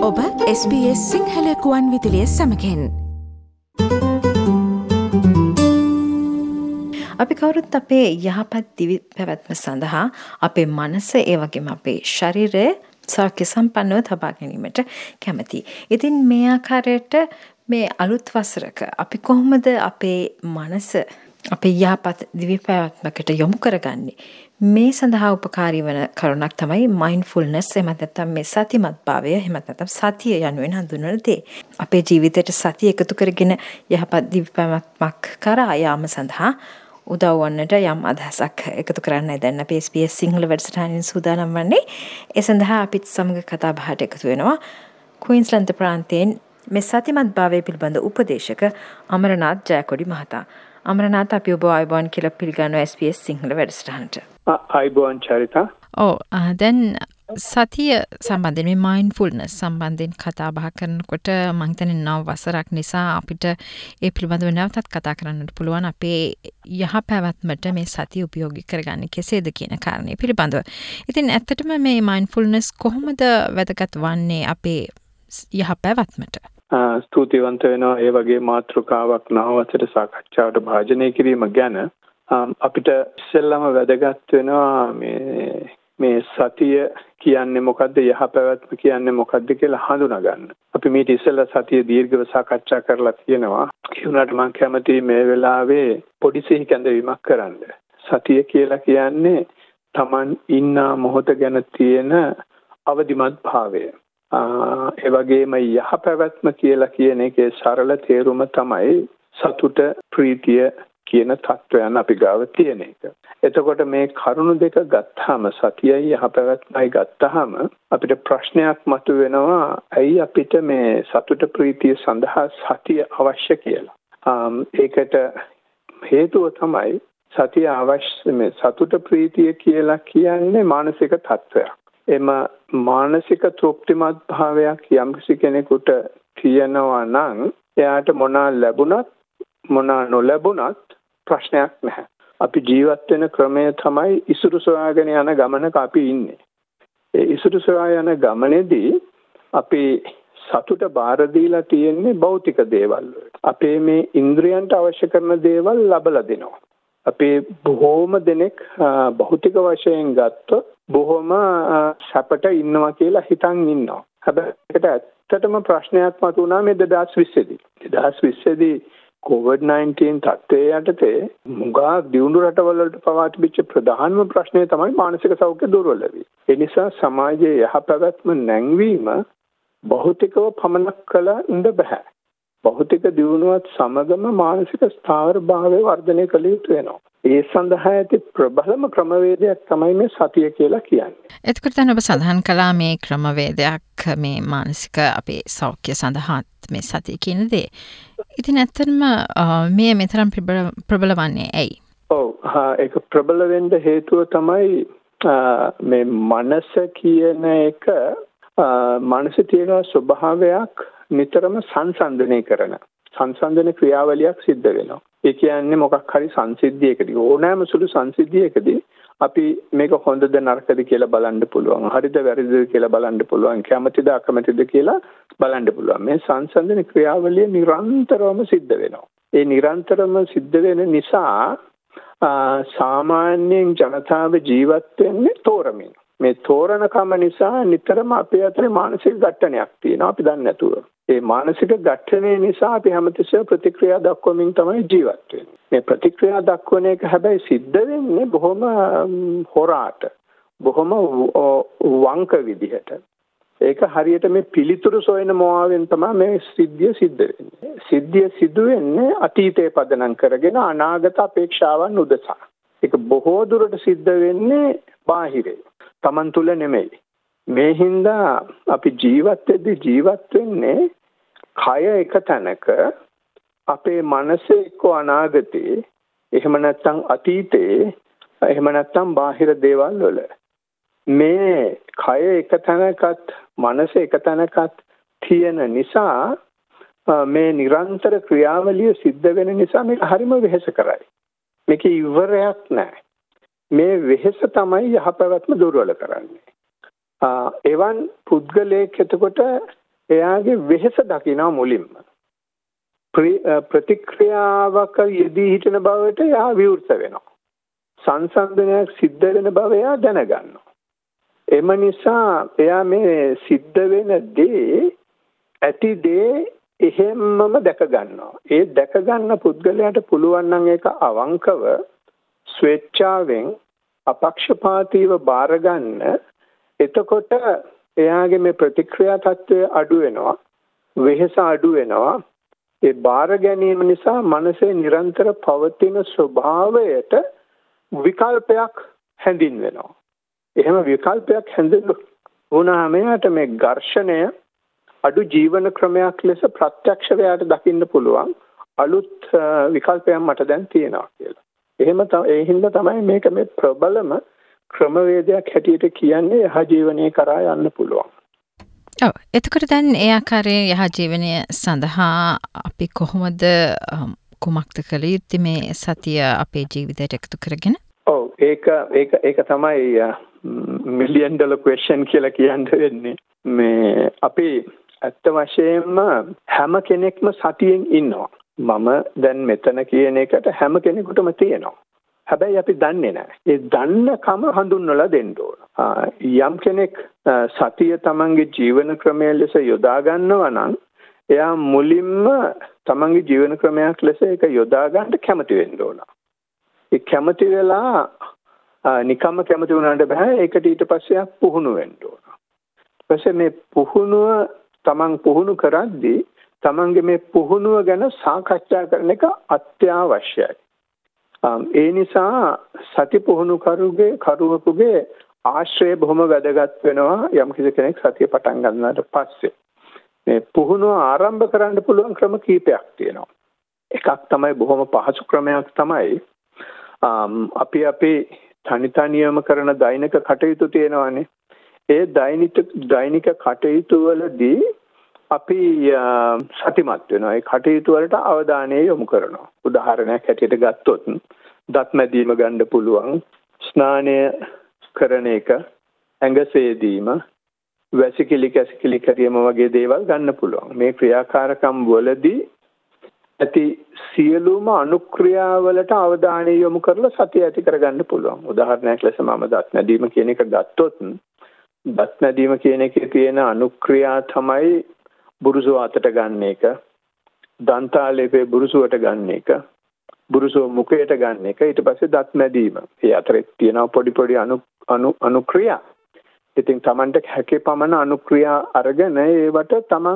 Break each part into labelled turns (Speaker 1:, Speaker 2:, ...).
Speaker 1: ඔබ SBS සිංහල කුවන් විදුලිය සමඟෙන්
Speaker 2: අපි කවුරුත් අපේ යහපත් දිවි පැවැත්ම සඳහා අපේ මනස ඒ වගේම අපේ ශරීරය සෞඛ්‍ය සම්පන්නව තබා ගැනීමට කැමතියි. ඉතින් මේ ආකාරයට මේ අලුත් වසරක අපි කොහොමද අපේ මනස අපේ යහපත් දිවි පැවැත්මකට යොමු කරගන්නේ? මේ සඳහා උපකාරී වන කරුණක් තමයි මයින්ඩ්ෆුල්නස්, එහෙම නැත්නම් මේ සතිමත් භාවය, එහෙම නැත්නම් සතිය යනුවෙන් හඳුන්වන දේ. අපේ ජීවිතයට සතිය එකතු කරගෙන යහපත් දිවි පැවැත්මක් කරා යාම සඳහා උදව් වන්නට යම් අදහසක් එකතු කරන්නයි දැන් අපි SBS සිංහල වැඩසටහනින් සූදානම් වන්නේ. ඒ සඳහා අපිත් සමග කතා බහට එකතු වෙනවා ක්වීන්ස්ලන්ත ප්‍රාන්තයෙන් මේ සතිමත් භාවය පිළිබඳ උපදේශක අමරනාත් ජයකොඩි මහතා. අමරනාත්, අපි ඔබ ආයුබෝවන් කියලා පිළිගන්නවා SBS සිංහල වැඩසටහනට.
Speaker 3: ආයුබෝවන් චරිතා.
Speaker 2: දැන් සතිය සම්බන්ධයෙන් මේ මයින්ඩ්ෆුල්නස් සම්බන්ධයෙන් කතා බහ කරනකොට මම හිතන්නේ නව වසරක් නිසා අපිට ඒ පිළිබඳව නැවතත් කතා කරන්නට පුළුවන් අපේ යහපැවැත්මට මේ සතිය උපයෝගී කරගන්නේ කෙසේද කියන කාරණේ පිළිබඳව. ඉතින් ඇත්තටම මේ මයින්ඩ්ෆුල්නස් කොහොමද වැදගත් වන්නේ අපේ යහපැවැත්මට?
Speaker 3: ස්තුතිවන්ත වෙනවා ඒ වගේ මාතෘකාවක් නව වසර සාකච්ඡාවට භාජනය කිරීම ගැන. අපිට ඉස්සෙල්ලාම වැදගත් වෙනවා මේ සතිය කියන්නේ මොකද්ද, යහපැවැත්ම කියන්නේ මොකද්ද කියලා හඳුනා ගන්න. අපි මේ ඉස්සෙල්ලා සතිය දීර්ඝව සාකච්ඡා කරලා තියෙනවා. ඒ වුණාට මම කැමතියි මේ වෙලාවේ පොඩි සිහි කැඳවීමක් කරන්න. සතිය කියලා කියන්නේ Taman ඉන්න මොහොත ගැන තියෙන අවදිමත් භාවය. ඒ වගේම යහපැවැත්ම කියලා කියන එකේ සරල තේරුම තමයි සතුට, ප්‍රීතිය කියන තත්වයන් අපි ගාව තියෙන එක. එතකොට මේ කරුණු දෙක ගත්තාම, සතියයි යහපැවැත්මයි ගත්තාම අපිට ප්‍රශ්නයක් මතුවෙනවා, ඇයි අපිට මේ සතුට ප්‍රීතිය සඳහා සතිය අවශ්‍ය කියලා. ඒකට හේතුව තමයි සතිය අවශ්‍ය. මේ සතුට ප්‍රීතිය කියලා කියන්නේ මානසික තත්වයක්. එම මානසික තෘප්තිමත් භාවයක් යම්කිසි කෙනෙකුට තියෙනවා නම් එයාට මොනවා ලැබුණත් මොනවා නොලැබුණත් ප්‍රශ්නයක් නැහැ. අපි ජීවත් වෙන ක්‍රමය තමයි ඉසුරු සොයාගෙන යන ගමනක අපි ඉන්නේ. ඒ ඉසුරු සොයා යන ගමනේදී අපි සතුට බාර දීලා තියෙන්නේ භෞතික දේවල් වලට. අපේ මේ ඉන්ද්‍රියන්ට අවශ්‍ය කරන දේවල් ලබලා දෙනවා. අපේ බොහෝම දෙනෙක් භෞතික වශයෙන් ගත්තොත් බොහොම සැපට ඉන්නවා කියලා හිතන් ඉන්නවා. හැබැයි ඒකට ඇත්තටම ප්‍රශ්නයක් මතුවුණා මේ 2020 දී. 2020 දී COVID-19 තත්ත්වයේ යටතේ මුගා දියුණු රටවල වලට පවා තිබිච්ච ප්‍රධානම ප්‍රශ්නය තමයි මානසික සෞඛ්‍ය දුර්වල වීම. ඒ නිසා සමාජයේ යහපැවැත්ම නැංවීම භෞතිකව පමණක් කළ ඉඳ බෑ. භෞතික දියුණුවත් සමගම මානසික ස්ථාවරභාවය වර්ධනය කළ යුතු වෙනවා. ඒ සඳහා ඇති ප්‍රබලම ක්‍රමවේදයක් තමයි මේ සතිය කියලා කියන්නේ.
Speaker 2: එතකොට දැන් ඔබ සඳහන් කළා මේ ක්‍රමවේදයක් මේ මානසික අපේ සෞඛ්‍ය සඳහා මේ සතිය කියන දේ. ඉතින් ඇත්තටම මේ මෙතරම් ප්‍රබල වන්නේ ඇයි?
Speaker 3: ඒක ප්‍රබල වෙන්න හේතුව තමයි මේ මනස කියන එක මනසේ තියෙන ස්වභාවයක් නිතරම සංසන්දන ක්‍රියාවලියක් සිද්ධ වෙනවා. ඒ කියන්නේ මොකක් හරි සංසිද්ධියකදී, ඕනෑම සුළු සංසිද්ධියකදී අපි මේක හොඳද නරකද කියලා බලන්න පුළුවන්. හරිද වැරදිද කියලා බලන්න පුළුවන්. කැමතිද අකමැතිද කියලා බලන්න පුළුවන්. මේ සංසන්දන ක්‍රියාවලිය නිරන්තරවම සිද්ධ වෙනවා. ඒ නිරන්තරවම සිද්ධ වෙන නිසා සාමාන්‍යයෙන් ජනතාව ජීවත් වෙන්නේ තෝරමින්. මේ තෝරනකම නිසා නිතරම අපේ අතරේ මානසික ගැටණයක් තියෙනවා අපි දන්නේ නැතුව. ඒ මානසික ගැටණය නිසා අපි හැමතිස්සෙම ප්‍රතික්‍රියා දක්වමින් තමයි ජීවත් වෙන්නේ. මේ ප්‍රතික්‍රියා දක්වන එක හැබැයි සිද්ධ වෙන්නේ බොහොම හොරාට, බොහොම වංක විදිහට. ඒක හරියට මේ පිළිතුරු සොයන මොහාවෙන් තමයි මේ සිද්ධිය සිද්ධ වෙන්නේ. සිද්ධිය සිදු වෙන්නේ අතීතයේ පදනම් කරගෙන අනාගත අපේක්ෂාවන් උදෙසා. ඒක බොහෝ දුරට සිද්ධ වෙන්නේ බාහිරේ. Taman තුල නෙමෙයි. මේ හින්දා අපි ජීවත් වෙන්නේ කය එක තැනක, අපේ මනසේ එක්ක අනාගතේ, එහෙම නැත්නම් අතීතේ, එහෙම නැත්නම් බාහිර දේවල් වල. මේ කය එක තැනකත් මනස එක තැනකත් තියෙන නිසා මේ නිරන්තර ක්‍රියාවලිය සිද්ධ වෙන නිසා මේක හරිම වෙහෙස කරයි. මේක ඉවරයක් නැහැ. මේ වෙහෙස තමයි යහපැවැත්ම දුර්වල කරන්නේ. එවන් පුද්ගලයෙක් එතකොට එයාගේ වෙහෙස දකිනවා මුලින්ම. ප්‍රතික්‍රියාවක යෙදී හිටින බවට එයා විවෘත වෙනවා. සංසන්දනයක් සිද්ධ වෙන බව එයා දැනගන්නවා. එම නිසා එයා මේ සිද්ධ වෙන දේ ඇති දේ එහෙම්මම දැක ගන්නවා. ඒ දැක ගන්න පුද්ගලයාට පුළුවන් නම් ඒක අවංකව ස්වේච්ඡාවෙන් අපක්ෂපාතීව බාර ගන්න. එතකොට එයාගේ මේ ප්‍රතික්‍රියා තත්ත්වය අඩු වෙනවා. වෙහෙස අඩු වෙනවා. ඒ බාර ගැනීම නිසා මනසේ නිරන්තර පවතින ස්වභාවයට විකල්පයක් හැඳින්වෙනවා. එහෙම විකල්පයක් හැඳින්වුණාම එයාට මේ ඝර්ෂණය අඩු ජීවන ක්‍රමයක් ලෙස ප්‍රත්‍යක්ෂවයට දකින්න පුළුවන්. අලුත් විකල්පයක් මට දැන් තියෙනවා කියලා. ඒ හින්දා තමයි මේක මේ ප්‍රබලම ක්‍රමවේදයක් හැටියට කියන්නේ යහ ජීවනයේ කරා යන්න පුළුවන්.
Speaker 2: ඔව්. එතකොට දැන් ඒ ආකාරයේ යහ ජීවනය සඳහා අපි කොහොමද කුමක්ද කළ යුත්තේ මේ සතිය අපේ ජීවිතයට එකතු කරගෙන?
Speaker 3: ඔව් ඒක තමයි මිලියන් ඩොලර් ක්වෙස්චන් කියලා කියන්න වෙන්නේ. මේ අපි ඇත්ත වශයෙන්ම හැම කෙනෙක්ම සතියෙන් ඉන්නවා. මම දැන් මෙතන කියන එකට හැම කෙනෙකුටම තියෙනවා. හැබැයි අපි දන්නේ නැහැ. ඒ දන්නකම හඳුන්වලා දෙන්න ඕන. යම් කෙනෙක් සතිය තමන්ගේ ජීවන ක්‍රමය ලෙස යොදා ගන්නවා නම් එයා මුලින්ම තමන්ගේ ජීවන ක්‍රමයක් ලෙස ඒක යොදා ගන්න කැමති වෙන්න ඕන. ඒ කැමති වෙලා නිකම්ම කැමති වුණාට බෑ. ඒකට ඊට පස්සේ පුහුණු වෙන්න ඕන. ඊපස්සේ මේ පුහුණුව තමන් පුහුණු කරද්දී තමන්ගේ මේ පුහුණුව ගැන සාකච්ඡා කරන එක අත්‍යවශ්‍යයි. ඒ නිසා සති පුහුණු කරුවෙකුගේ ආශ්‍රය බොහොම වැදගත් වෙනවා යම් කෙනෙක් සතිය පටන් ගන්නට පස්සේ. මේ පුහුණුව ආරම්භ කරන්න පුළුවන් ක්‍රම කීපයක් තියෙනවා. එකක් තමයි බොහොම පහසු ක්‍රමයක් තමයි අපි තනියම කරන දෛනික කටයුතු තියෙනවානේ. ඒ දෛනික කටයුතු වලදී අපි සතිමත් වෙනවා. ඒ කටයුතු වලට අවධානය යොමු කරනවා. උදාහරණයක් හැටියට ගත්තොත් දත් මැදීම ගන්න පුළුවන්, ස්නානය කරන එක, ඇඟ සේදීම, වැසිකිලි කැසිකිලි කිරීම වගේ දේවල් ගන්න පුළුවන්. මේ ක්‍රියාකාරකම් වලදී ඇති සියලුම අනුක්‍රියාවලට අවධානය යොමු කරලා සතිය ඇති කරගන්න පුළුවන්. උදාහරණයක් ලෙස මම දත් මැදීම කියන එක ගත්තොත් දත් මැදීම කියන එකේ තියෙන අනුක්‍රියා තමයි බුරුසු අතට ගන්න එක, දන්තාලේපේ බුරුසුවට ගන්න එක, බුරුසු මුඛයට ගන්න එක, ඊට පස්සේ දත් මැදීම. ඒ අතරේ තියෙන පොඩි අනුක්‍රියා. ඉතින් Tamanට හැකේ පමණ අනුක්‍රියා අරගෙන ඒවට Taman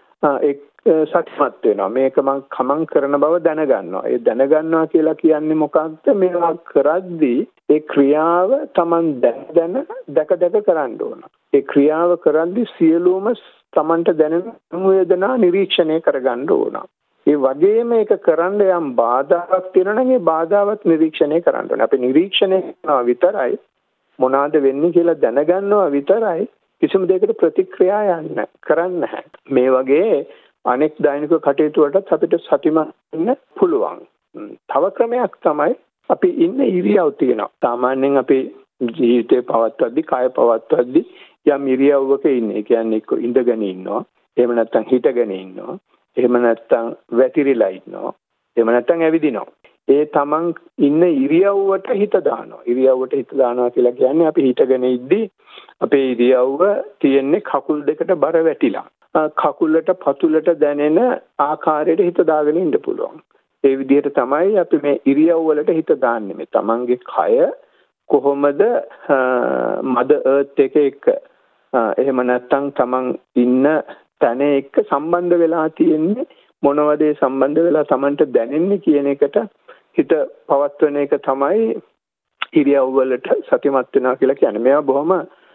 Speaker 3: සත්‍යමත් වෙනවා. මේක මම කමං කරන බව දැනගන්නවා. ඒ දැනගන්නවා කියලා කියන්නේ මොකක්ද? මේවා කරද්දී ඒ ක්‍රියාව Taman දැක කරන්න ඕන. ඒ ක්‍රියාව කරද්දී සියලුම Tamanට දැනෙන වේදනා නිරීක්ෂණය කරගන්න ඕන. ඒ වගේම ඒක කරන්න යම් බාධාවක් තියෙනවා නම් ඒ බාධාවත් නිරීක්ෂණය කරන්න ඕන. අපි නිරීක්ෂණය කරනවා විතරයි මොනවාද වෙන්නේ කියලා දැනගන්නවා විතරයි කිසිම දෙයකට ප්‍රතික්‍රියා කරන්න නැහැ. මේ වගේ අනෙක් දෛනික කටයුතු වලට අපිට සතිමත් වෙන්න පුළුවන්. තව ක්‍රමයක් තමයි අපි ඉන්න ඉරියව් තියෙනවා. සාමාන්‍යයෙන් අපි ජීවිතේ පවත්වද්දී, කය පවත්වද්දී යම් ඉරියව්වක ඉන්නේ. ඒ කියන්නේ එක්ක ඉඳගෙන ඉන්නවා, එහෙම නැත්නම් හිටගෙන ඉන්නවා, එහෙම නැත්නම් වැතිරිලා ඉන්නවා, එහෙම නැත්නම් ඇවිදිනවා. ඒ තමන් ඉන්න ඉරියව්වට හිත දානවා. ඉරියව්වට හිත දානවා කියලා කියන්නේ අපි හිටගෙන ඉද්දී අපේ ඉරියව්ව තියෙන්නේ කකුල් දෙකට බර වැටිලා. කකුලට පතුලට දැනෙන ආකාරයට හිත දාගෙන ඉන්න පුළුවන්. ඒ විදිහට තමයි අපි මේ ඉරියව් වලට හිත දාන්නේ. මේ තමන්ගේ කය කොහොමද මද අර්ත් එක එහෙම නැත්නම් තමන් ඉන්න තැන එක්ක සම්බන්ධ වෙලා තියෙන්නේ, මොනවද ඒ සම්බන්ධ වෙලා තමන්ට දැනෙන්නේ කියන එකට හිත පවත්වන එක තමයි ඉරියව් වලට සතිමත් වෙනවා කියලා කියන්නේ. මේවා බොහොම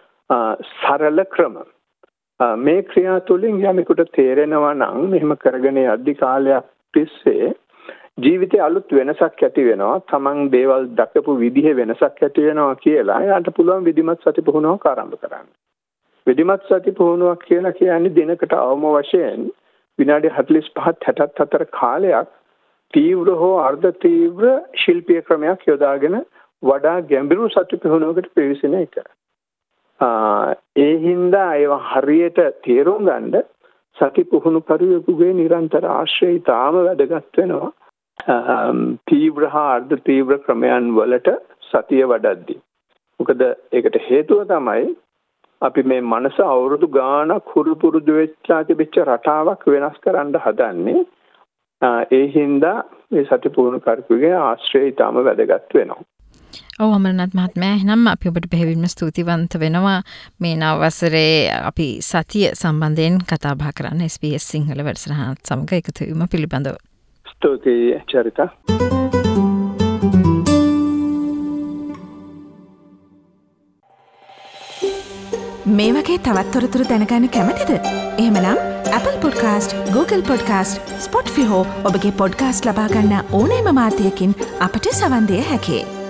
Speaker 3: සරල ක්‍රම. මේ ක්‍රියා තුළින් යමෙකුට තේරෙනවා නම් මෙහෙම කරගෙන යද්දි කාලයක් තිස්සේ ජීවිතේ අලුත් වෙනසක් ඇති වෙනවා. තමන් දේවල් දක්වපු විදිහේ වෙනසක් ඇති වෙනවා කියලා එයාට පුළුවන් විධිමත් සති පුහුණුවක් ආරම්භ කරන්න. විධිමත් සති පුහුණුවක් කියලා කියන්නේ දිනකට අවම වශයෙන් විනාඩි 45-64 කාලයක් තීව්‍ර හෝ අර්ධ තීව්‍ර ශිල්පීය ක්‍රමයක් යොදාගෙන වඩා ගැඹුරු සති පුහුණුවකට ප්‍රවේශන එක. ඒ හින්දා ඒවා හරියට තේරුම් ගන්න සති පුහුණු කරුවෙකුගේ නිරන්තර ආශ්‍රය තාම වැදගත් වෙනවා. තීව්‍ර හා අර්ධ තීව්‍ර ක්‍රමයන් වලට සතිය වඩද්දී. මොකද ඒකට හේතුව තමයි අපි මේ මනස අවුරුදු ගාණක් හුරු පුරුදු වෙච්චා තිබෙච්ච රටාවක් වෙනස් කරන්න හදන්නේ. ඒ හින්දා මේ සති පුහුණු කරුවෙකුගේ ආශ්‍රය තාම වැදගත් වෙනවා.
Speaker 2: ඔව් අමරනාත් මහත්මයා, එහෙනම් අපි ඔබට බෙහෙවින්ම ස්තුතිවන්ත වෙනවා මේ නව වසරේ අපි සතිය සම්බන්ධයෙන් කතා බහ කරන්න SBS සිංහල වැඩසටහනත් සමග එකතු වීම පිළිබඳව.
Speaker 3: ස්තුතියි චරිතා.
Speaker 1: මේ වගේ තවත් තොරතුරු දැනගන්න කැමතිද? එහෙමනම් Apple Podcast, Google Podcast, Spotify හෝ ඔබගේ පොඩ්කාස්ට් ලබා ගන්න ඕනෑම මාධ්‍යයකින් අපට සවන් දෙන්න හැකියි.